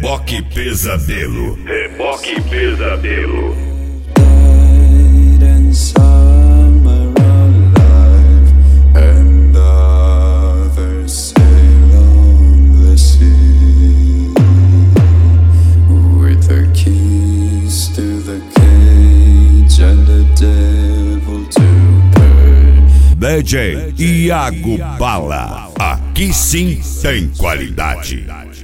Reboque Pesadelo. Reboque Pesadelo. Died in summer alive, and others sail on the sea with the keys to the cage and the devil to pay. DJ Iago Bala. Aqui sim tem qualidade.